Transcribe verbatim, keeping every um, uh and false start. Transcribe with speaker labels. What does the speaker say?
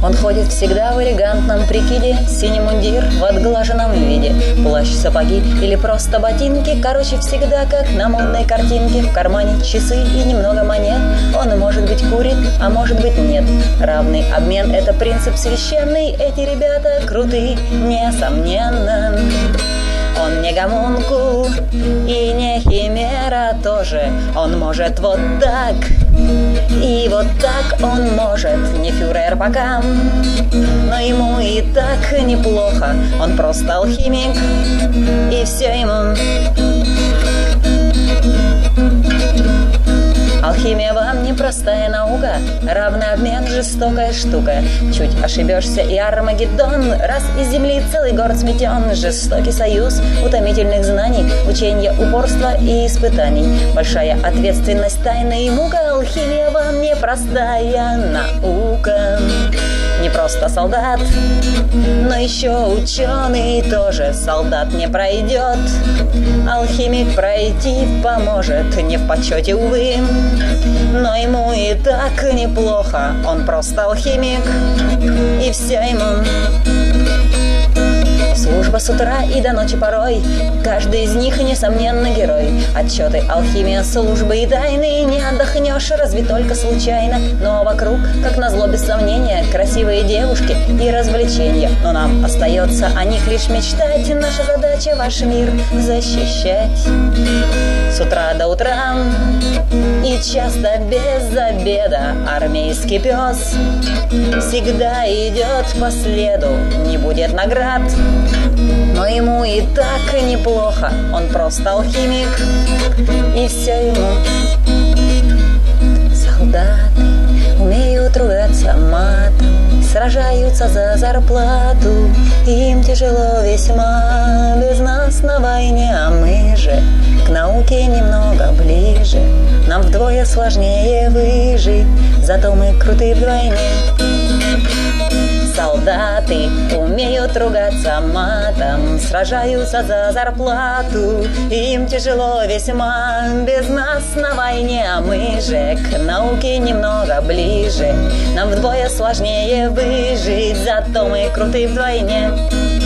Speaker 1: Он ходит всегда в элегантном прикиде, синий мундир в отглаженном виде, плащ, сапоги или просто ботинки. Короче, всегда как на модной картинке. В кармане часы и немного монет. Он, может быть, курит, а может быть, нет. Равный обмен — это принцип священный. Эти ребята крутые, несомненно. Он не гомункул и не химера тоже. Он может вот так, и вот так он может. Не фюрер пока, но ему и так неплохо. Он просто алхимик, и все ему. Алхимия вам непростая наука, равный обмен — жестокая штука. Чуть ошибешься и Армагеддон, раз из земли целый город сметен. Жестокий союз утомительных знаний, учения, упорства и испытаний. Большая ответственность, тайна и мука. Алхимия вам непростая наука. Не просто солдат, но еще ученый тоже. Солдат не пройдет, алхимик пройти поможет. Не в почете, увы, но ему и так неплохо. Он просто алхимик, и все ему. Служба с утра и до ночи порой. Каждый из них, несомненно, герой. Отчеты, алхимия, службы и тайны. Не отдохнешь, разве только случайно. Но вокруг, как назло, без сомнения, красивые девушки и развлечения. Но нам остается о них лишь мечтать. Наша задача — ваш мир защищать. С утра до утра и часто без обеда армейский пес всегда идет по следу. Не будет наград, но ему и так неплохо. Он просто алхимик, и все ему. Солдаты умеют ругаться матом, сражаются за зарплату. Им тяжело весьма без нас на войне, а мы же к науке немного ближе. Нам вдвое сложнее выжить, зато мы крутые вдвойне. Солдаты умеют ругаться матом, сражаются за зарплату. Им тяжело весьма без нас на войне, а мы же к науке немного ближе. Нам вдвое сложнее выжить, зато мы крутые вдвойне.